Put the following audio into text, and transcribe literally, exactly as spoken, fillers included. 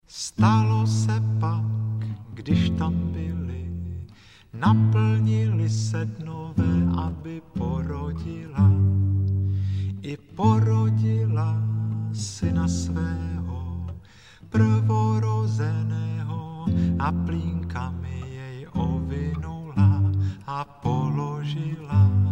Stalo se pak, když tam byli, naplnili se dnové, aby porodila. I porodila syna svého, prvorozeného, a plínkami jej ovinula a položila